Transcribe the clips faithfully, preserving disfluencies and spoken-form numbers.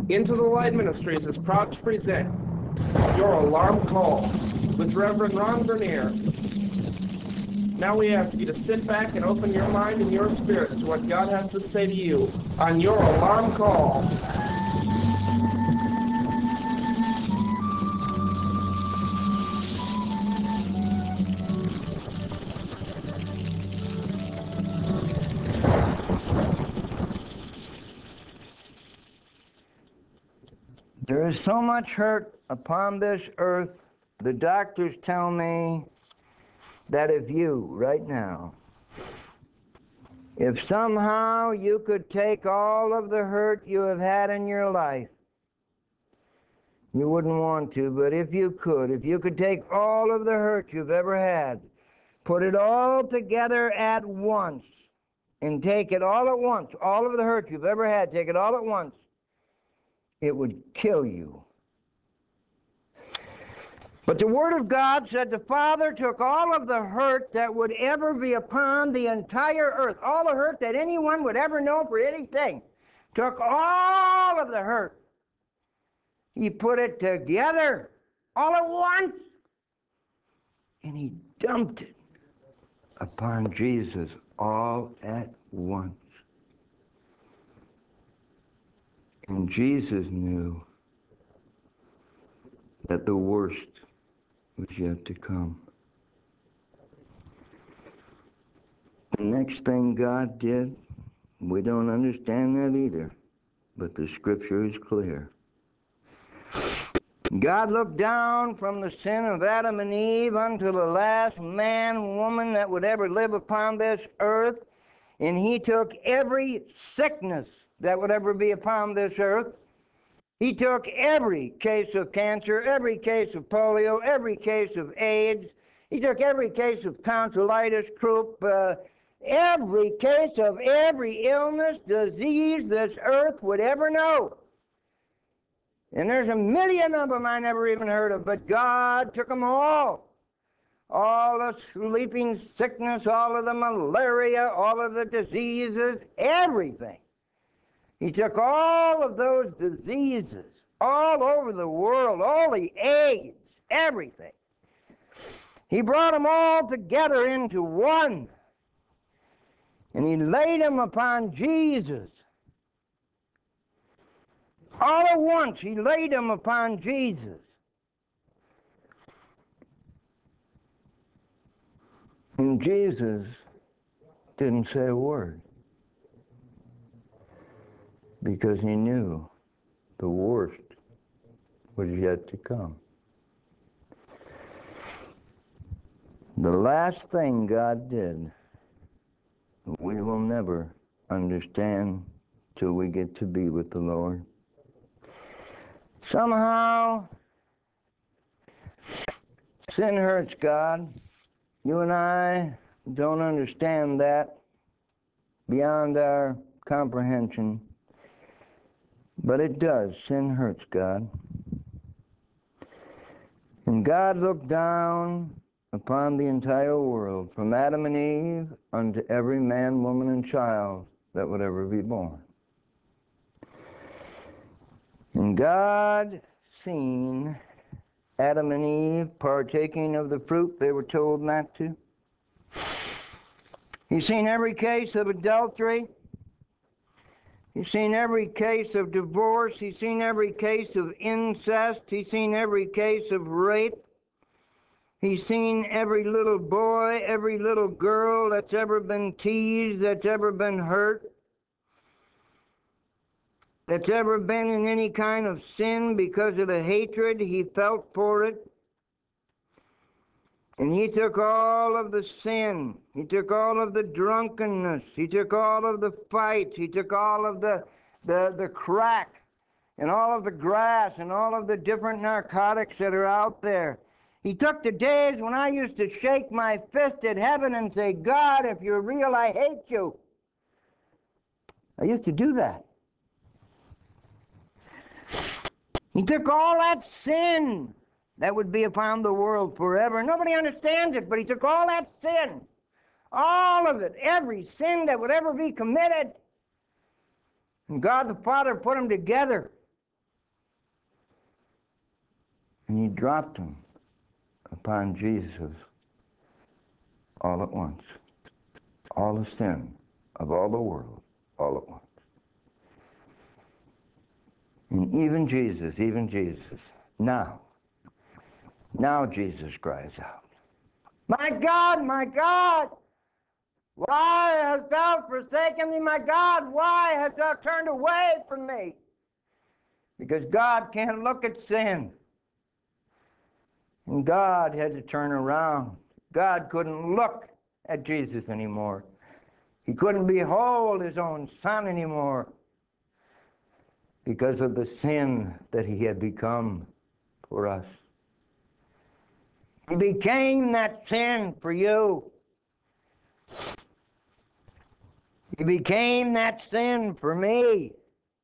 Into the Light Ministries is proud to present Your Alarm Call with Reverend Ron Bernier. Now we ask you to sit back and open your mind and your spirit to what God has to say to you on Your Alarm Call. There is so much hurt upon this earth. The doctors tell me that if you, right now, if somehow you could take all of the hurt you have had in your life, you wouldn't want to, but if you could, if you could take all of the hurt you've ever had, put it all together at once, and take it all at once, all of the hurt you've ever had, take it all at once, it would kill you. But the Word of God said the Father took all of the hurt that would ever be upon the entire earth, all the hurt that anyone would ever know for anything, took all of the hurt. He put it together all at once, and He dumped it upon Jesus all at once. And Jesus knew that the worst was yet to come. The next thing God did, we don't understand that either, but the scripture is clear. God looked down from the sin of Adam and Eve unto the last man, woman that would ever live upon this earth, and He took every sickness that would ever be upon this earth. He took every case of cancer, every case of polio, every case of AIDS. He took every case of tonsillitis, croup, uh, every case of every illness, disease this earth would ever know. And there's a million of them I never even heard of, but God took them all. All the sleeping sickness, all of the malaria, all of the diseases, everything. He took all of those diseases all over the world, all the AIDS, everything. He brought them all together into one. And He laid them upon Jesus. All at once, He laid them upon Jesus. And Jesus didn't say a word, because He knew the worst was yet to come. The last thing God did, we will never understand till we get to be with the Lord. Somehow, sin hurts God. You and I don't understand that beyond our comprehension. But it does. Sin hurts God. And God looked down upon the entire world, from Adam and Eve unto every man, woman, and child that would ever be born. And God seen Adam and Eve partaking of the fruit they were told not to. He's seen every case of adultery. He's seen every case of divorce. He's seen every case of incest. He's seen every case of rape. He's seen every little boy, every little girl that's ever been teased, that's ever been hurt, that's ever been in any kind of sin because of the hatred he felt for it. And He took all of the sin. He took all of the drunkenness. He took all of the fights. He took all of the, the, the crack and all of the grass and all of the different narcotics that are out there. He took the days when I used to shake my fist at heaven and say, God, if you're real, I hate you. I used to do that. He took all that sin that would be upon the world forever. Nobody understands it, but He took all that sin, all of it, every sin that would ever be committed. And God the Father put them together And he dropped them upon Jesus all at once. All the sin of all the world, all at once. And even Jesus, even Jesus, now, now Jesus cries out, "My God, my God, why hast thou forsaken me? My God, why hast thou turned away from me?" Because God can't look at sin. And God had to turn around. God couldn't look at Jesus anymore. He couldn't behold his own Son anymore because of the sin that he had become for us. He became that sin for you. He became that sin for me.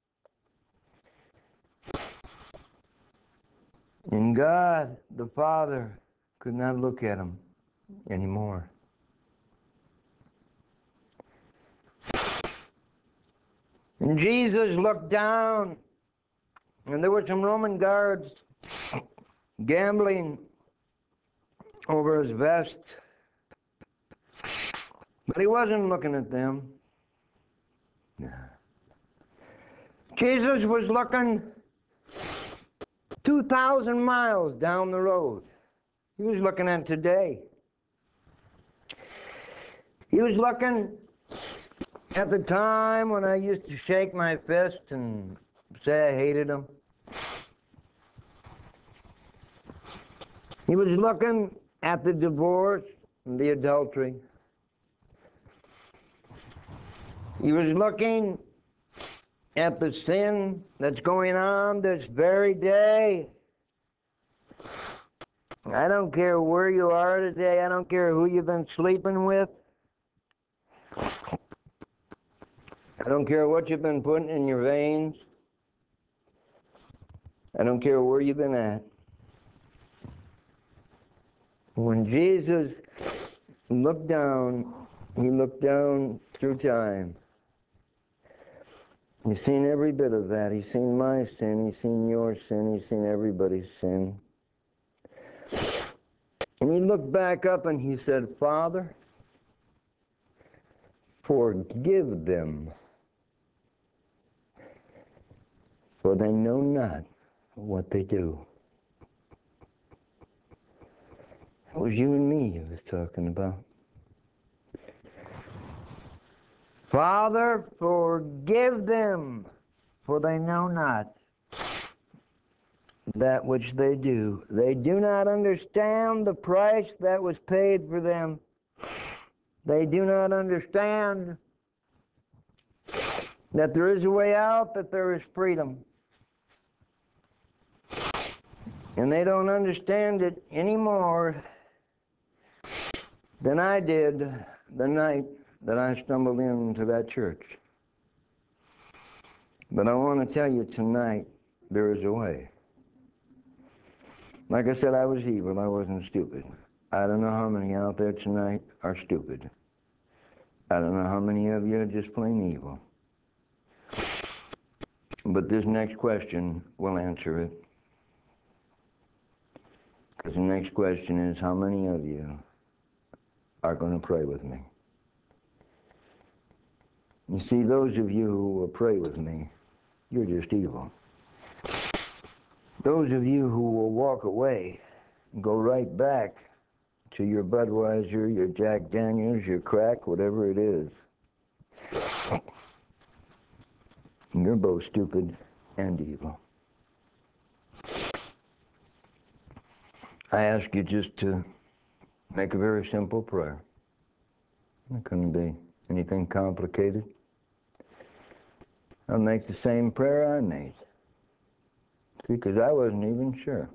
And God, the Father, could not look at him anymore. And Jesus looked down, and there were some Roman guards gambling over his vest. But he wasn't looking at them. No. Jesus was looking two thousand miles down the road. He was looking at today. He was looking at the time when I used to shake my fist and say I hated him. He was looking at the divorce and the adultery. He was looking at the sin that's going on this very day. I don't care where you are today. I don't care who you've been sleeping with. I don't care what you've been putting in your veins. I don't care where you've been at. When Jesus looked down, he looked down through time. He's seen every bit of that. He's seen my sin. He's seen your sin. He's seen everybody's sin. And he looked back up and he said, "Father, forgive them, for they know not what they do." It was you and me he was talking about. "Father, forgive them, for they know not that which they do. They do not understand the price that was paid for them. They do not understand that there is a way out, that there is freedom. And they don't understand it any more than I did the night that I stumbled into that church. But I want to tell you tonight, there is a way. Like I said, I was evil. I wasn't stupid. I don't know how many out there tonight are stupid. I don't know how many of you are just plain evil. But this next question will answer it. Because the next question is, how many of you are going to pray with me? You see, those of you who will pray with me, you're just evil. Those of you who will walk away and go right back to your Budweiser, your Jack Daniels, your crack, whatever it is, you're both stupid and evil. I ask you just to make a very simple prayer. It couldn't be anything complicated. I'll make the same prayer I made, because I wasn't even sure.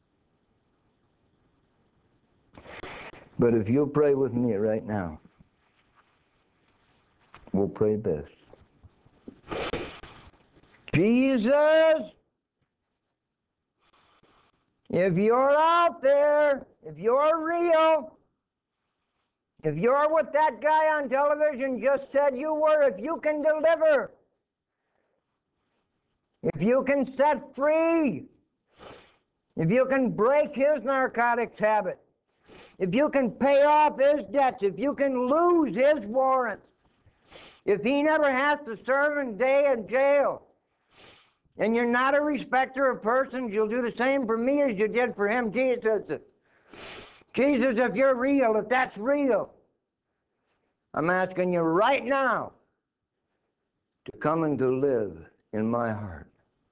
But if you'll pray with me right now, we'll pray this. Jesus, if you're out there, if you're real, if you're what that guy on television just said you were, if you can deliver, if you can set free, if you can break his narcotics habit, if you can pay off his debts, if you can lose his warrants, if he never has to serve a day in jail, and you're not a respecter of persons, you'll do the same for me as you did for him. Jesus, Jesus, if you're real, if that's real, I'm asking you right now to come and to live in my heart,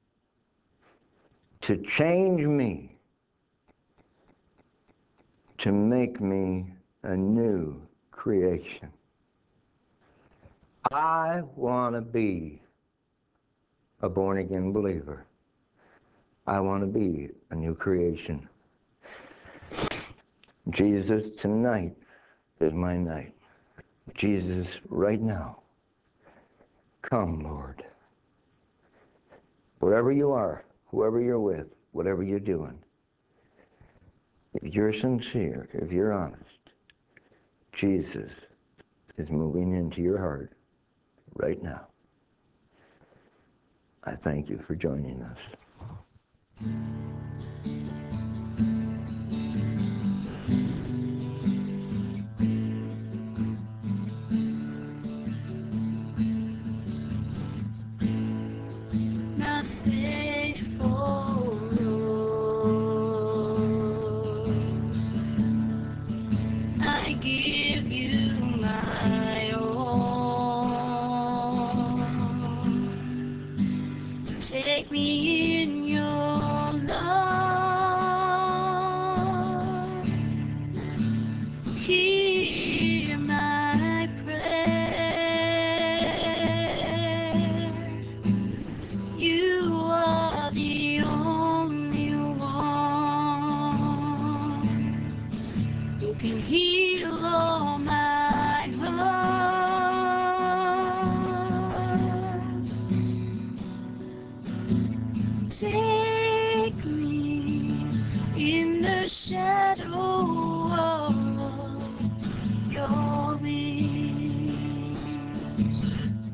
to change me, to make me a new creation. I want to be a born-again believer. I want to be a new creation. Jesus, tonight is my night. Jesus, right now, come, Lord. Wherever you are, whoever you're with, whatever you're doing, if you're sincere, if you're honest, Jesus is moving into your heart right now. I thank you for joining us. My faithful Lord, I give you my all. Take me in your love. Hear my prayer. You are the only one who can heal all my hurts. Take me in the shadow of your wings,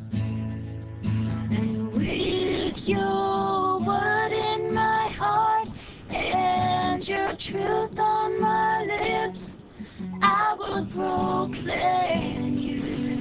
and with your word in my heart and your truth on my lips, I will proclaim you.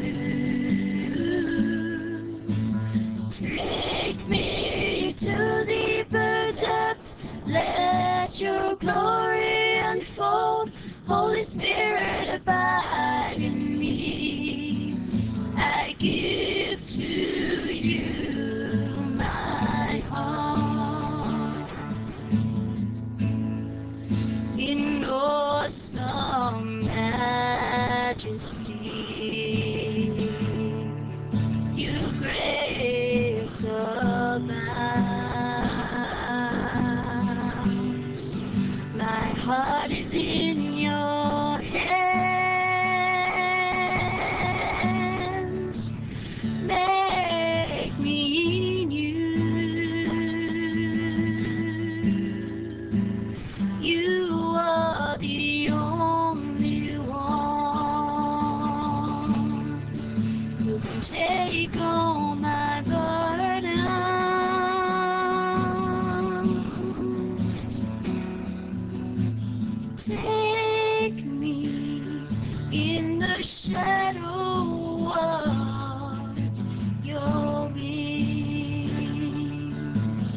Take me to deeper depths, let your glory unfold. Holy Spirit, abide in me. I give to you my heart. In awesome majesty, your grace abounds. My heart is in your hands. Make me new. You are the only one who can take all my burdens. Take me in the shadow of your wings,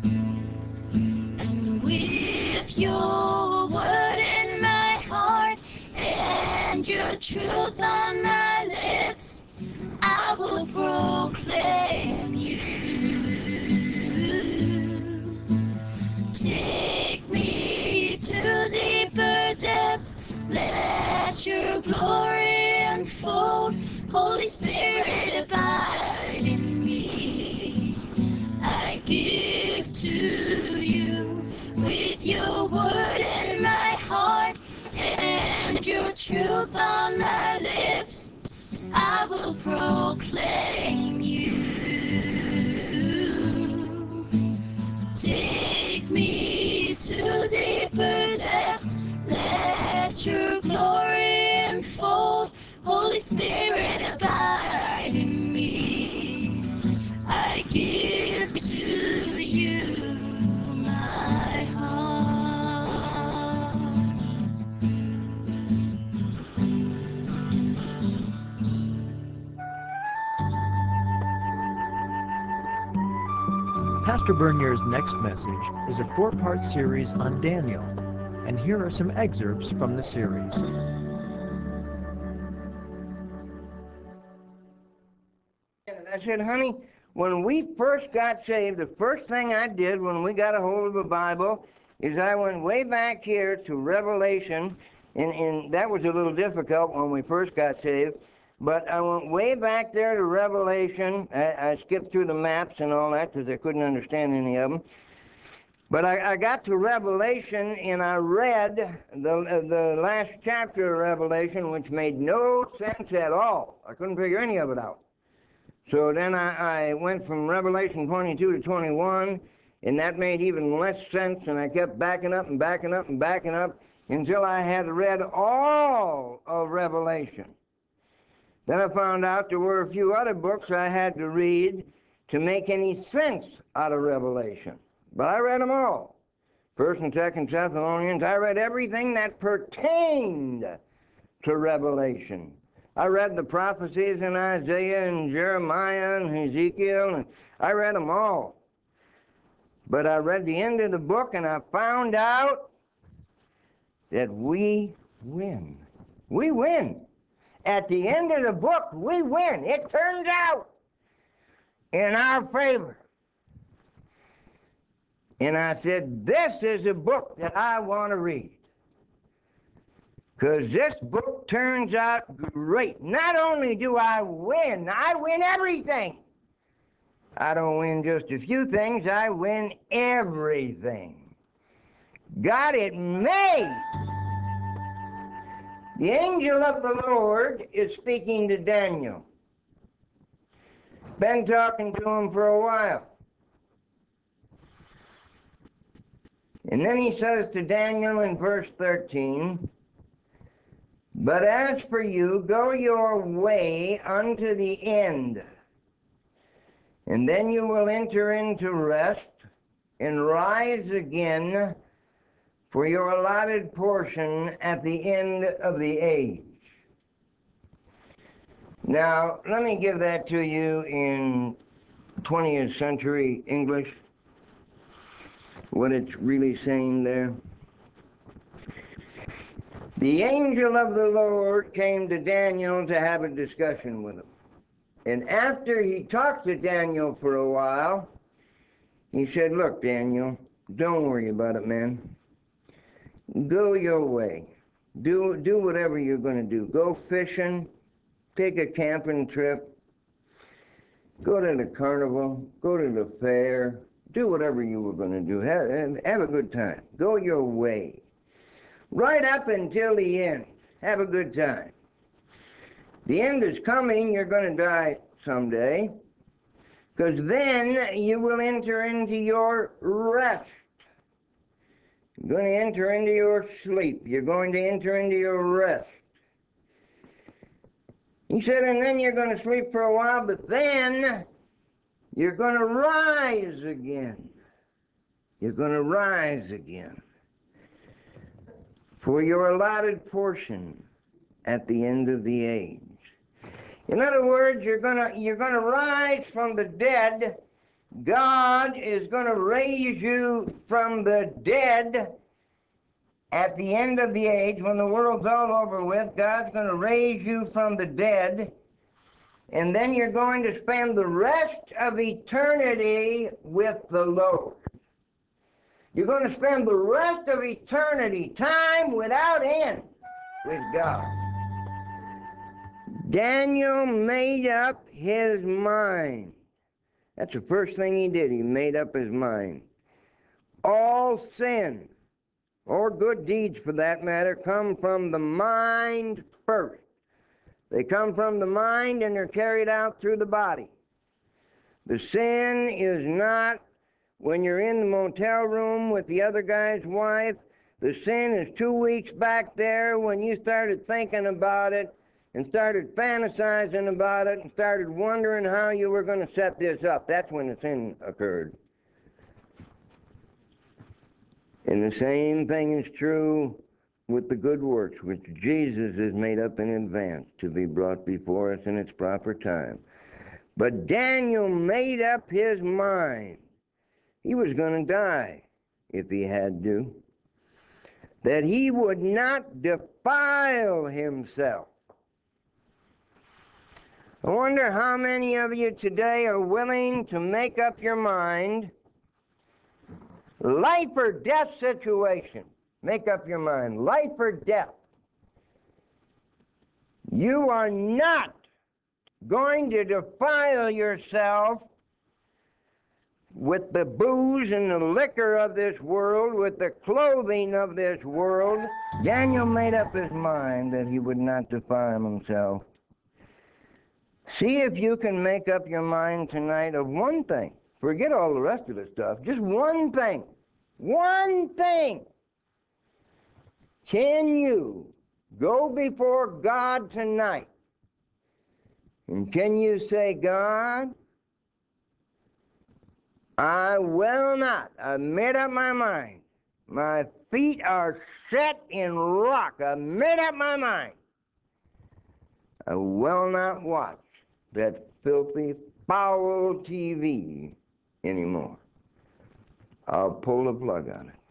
and with your word in my heart and your truth on my lips, I will proclaim you. Take me to deeper depths, let your glory unfold. Holy Spirit, abide in me. I give to you with your word in my heart and your truth on my lips. I will proclaim you. Take me to deeper depths, let your glory unfold. Holy Spirit, abide in me. I give to you my heart. Pastor Bernier's next message is a four-part series on Daniel, and here are some excerpts from the series. I said, honey, when we first got saved, the first thing I did when we got a hold of the Bible is I went way back here to Revelation, and, and that was a little difficult when we first got saved, but I went way back there to Revelation. I, I skipped through the maps and all that because I couldn't understand any of them. But I, I got to Revelation, and I read the, the last chapter of Revelation, which made no sense at all. I couldn't figure any of it out. So then I, I went from Revelation twenty-two to twenty-one, and that made even less sense, and I kept backing up and backing up and backing up until I had read all of Revelation. Then I found out there were a few other books I had to read to make any sense out of Revelation. But I read them all. First and Second Thessalonians, I read everything that pertained to Revelation. I read the prophecies in Isaiah and Jeremiah and Ezekiel, and I read them all. But I read the end of the book, and I found out that we win. We win. At the end of the book, we win. It turns out in our favor. And I said, this is a book that I want to read. Because this book turns out great. Not only do I win, I win everything. I don't win just a few things, I win everything. Got it made. The angel of the Lord is speaking to Daniel. Been talking to him for a while. And then he says to Daniel in verse thirteen, but as for you, go your way unto the end, and then you will enter into rest and rise again for your allotted portion at the end of the age. Now, let me give that to you in twentieth century English, what it's really saying there. The angel of the Lord came to Daniel to have a discussion with him. And after he talked to Daniel for a while, he said, look, Daniel, don't worry about it, man. Go your way. Do, do whatever you're going to do. Go fishing, take a camping trip, go to the carnival, go to the fair, do whatever you were going to do. Have, have a good time. Go your way. Right up until the end. Have a good time. The end is coming. You're going to die someday. Because then you will enter into your rest. You're going to enter into your sleep. You're going to enter into your rest. He said, and then you're going to sleep for a while, but then you're going to rise again. You're going to rise again for your allotted portion at the end of the age. In other words, you're going to you're going to rise from the dead. God is going to raise you from the dead at the end of the age. When the world's all over with, God's going to raise you from the dead, and then you're going to spend the rest of eternity with the Lord. You're going to spend the rest of eternity, time without end, with God. Daniel made up his mind. That's the first thing he did. He made up his mind. All sin, or good deeds for that matter, come from the mind first. They come from the mind and they're carried out through the body. The sin is not when you're in the motel room with the other guy's wife. The sin is two weeks back there when you started thinking about it and started fantasizing about it and started wondering how you were going to set this up. That's when the sin occurred. And the same thing is true with the good works, which Jesus has made up in advance to be brought before us in its proper time. But Daniel made up his mind he was going to die if he had to, that he would not defile himself. I wonder how many of you today are willing to make up your mind, life or death situation. Make up your mind, life or death. You are not going to defile yourself with the booze and the liquor of this world, with the clothing of this world. Daniel made up his mind that he would not defile himself. See if you can make up your mind tonight of one thing. Forget all the rest of the stuff. Just one thing. One thing. Can you go before God tonight? And can you say, God, I will not. I've made up my mind. My feet are set in rock. I've made up my mind. I will not watch that filthy, foul T V anymore. I'll pull the plug on it.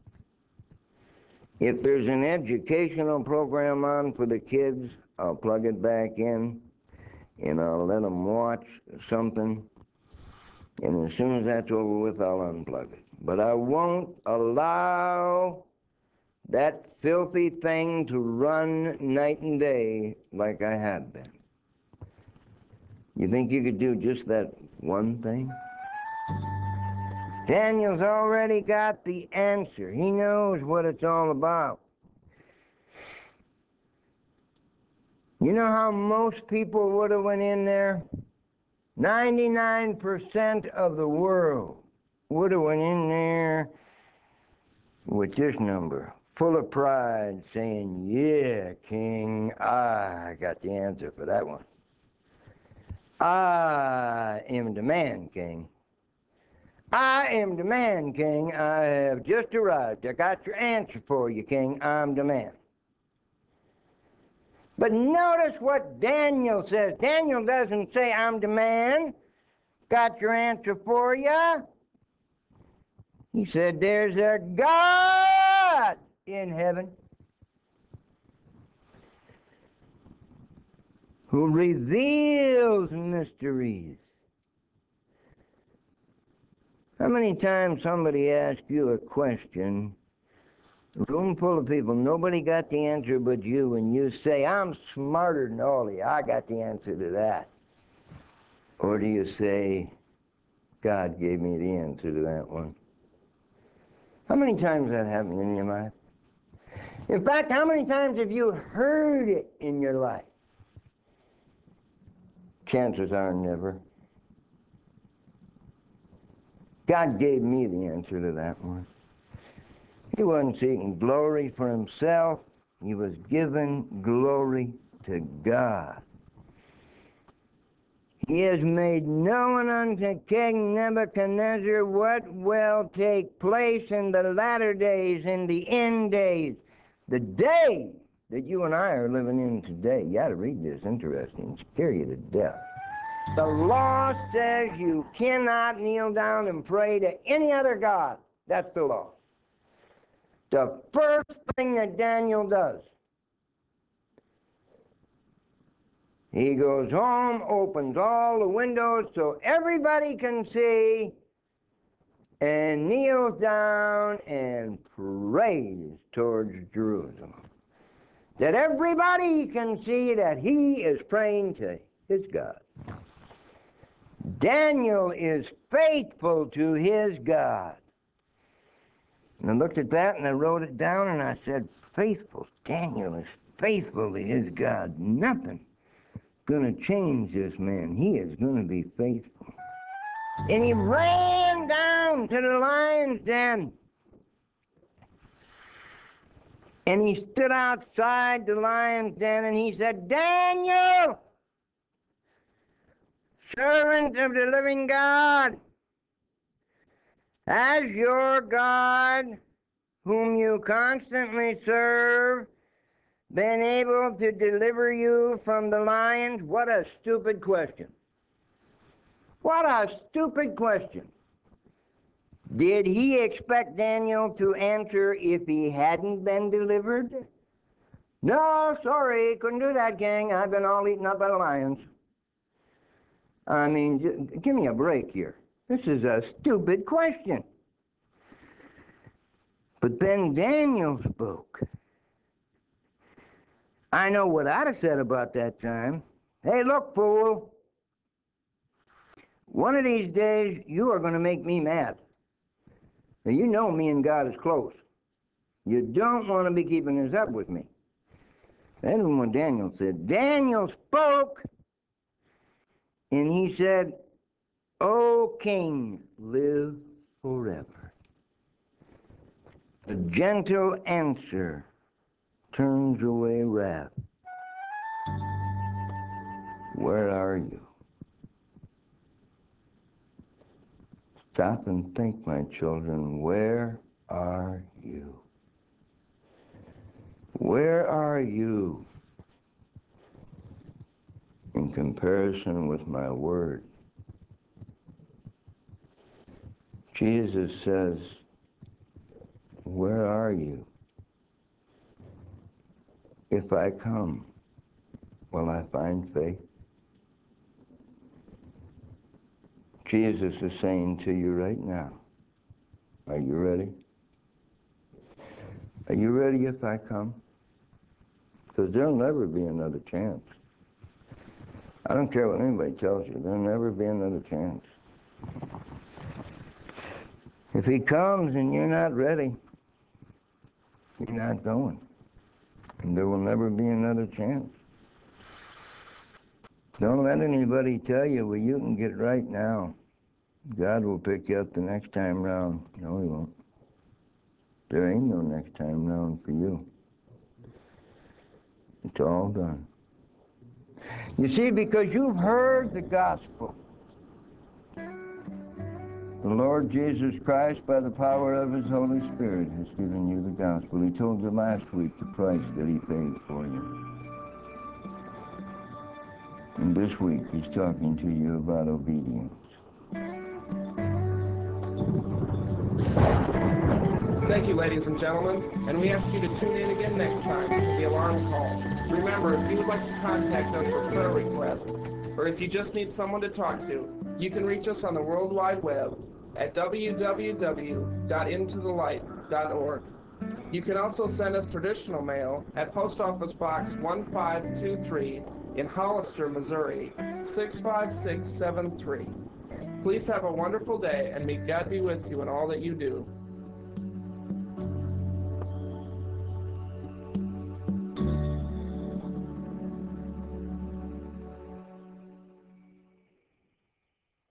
If there's an educational program on for the kids, I'll plug it back in, and I'll let them watch something, and as soon as that's over with, I'll unplug it. But I won't allow that filthy thing to run night and day like I have been. You think you could do just that one thing? Daniel's already got the answer. He knows what it's all about. You know how most people would have went in there? ninety-nine percent of the world would have went in there with this number, full of pride, saying, yeah, King, I got the answer for that one. I am the man, King. I am the man, King. I have just arrived. I got your answer for you, King. I'm the man. But notice what Daniel says. Daniel doesn't say, I'm the man. Got your answer for you. He said, there's a God in heaven who reveals mysteries. How many times somebody asks you a question, a room full of people, nobody got the answer but you, and you say, I'm smarter than all of you, I got the answer to that. Or do you say, God gave me the answer to that one? How many times that happened in your life? In fact, how many times have you heard it in your life? Chances are never. God gave me the answer to that one. He wasn't seeking glory for himself. He was giving glory to God. He has made known unto King Nebuchadnezzar what will take place in the latter days, in the end days. The day that you and I are living in today. You ought to read this. Interesting. Scare you to death. The law says you cannot kneel down and pray to any other god. That's the law. The first thing that Daniel does, he goes home, opens all the windows so everybody can see, and kneels down and prays towards Jerusalem. That everybody can see that he is praying to his God. Daniel is faithful to his God. And I looked at that and I wrote it down and I said, faithful. Daniel is faithful to his God. Nothing going to change this man. He is going to be faithful. And he ran down to the lion's den. And he stood outside the lion's den and he said, Daniel, servant of the living God, has your God, whom you constantly serve, been able to deliver you from the lions? What a stupid question. What a stupid question. Did he expect Daniel to answer if he hadn't been delivered? No, sorry, couldn't do that, King. I've been all eaten up by the lions. I mean, j- give me a break here. This is a stupid question. But then Daniel spoke. I know what I'd have said about that time. Hey, look, fool. One of these days, you are going to make me mad. Now, you know me and God is close. You don't want to be keeping this up with me. That is what Daniel said. Daniel spoke, and he said, O king, live forever. A gentle answer turns away wrath. Where are you? Stop and think, my children, where are you? Where are you in comparison with my word? Jesus says, where are you? If I come, will I find faith? Jesus is saying to you right now, are you ready? Are you ready if I come? Because there'll never be another chance. I don't care what anybody tells you, there'll never be another chance. If he comes and you're not ready, you're not going. And there will never be another chance. Don't let anybody tell you, well, you can get right now. God will pick you up the next time round. No, he won't. There ain't no next time round for you. It's all done. You see, because you've heard the gospel. The Lord Jesus Christ, by the power of his Holy Spirit, has given you the gospel. He told you last week the price that he paid for you. And this week, he's talking to you about obedience. Thank you, ladies and gentlemen, and we ask you to tune in again next time to The Alarm Call. Remember, if you would like to contact us for prayer requests, or if you just need someone to talk to, you can reach us on the World Wide Web at w w w dot into the light dot org. You can also send us traditional mail at Post Office Box one five two three in Hollister, Missouri, six five six seven three. Please have a wonderful day, and may God be with you in all that you do.